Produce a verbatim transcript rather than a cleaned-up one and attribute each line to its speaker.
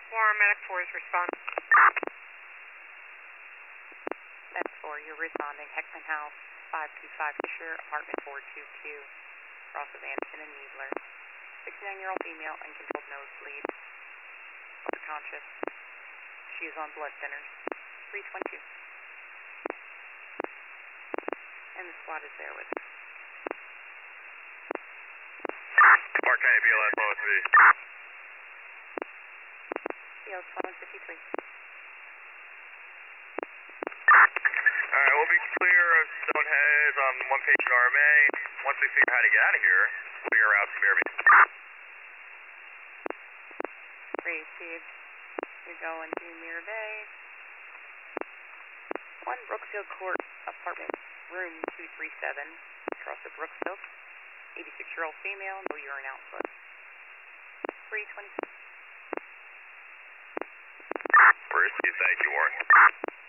Speaker 1: Medic four is responding.
Speaker 2: Medic four, you're responding. Heckman House, five two five Fisher, apartment four two two, cross of Anderson and Needler. sixty-nine-year-old female, uncontrolled nosebleed. Unconscious. She is on blood thinners. three twenty-two. And the squad is there with her.
Speaker 3: Park County B L S one oh three.
Speaker 2: B L S one fifty-three.
Speaker 3: Alright, we'll be clear of Stoneheads on one patient R M A. Once we figure out how to get out of here, we'll figure out some airbase.
Speaker 2: Received. You're going to Mirror Bay. one Brooksfield Court, apartment room two three seven, across of Brooksfield. eighty-six-year-old female, no urine output. three twenty.
Speaker 3: Received, thank you, Warren.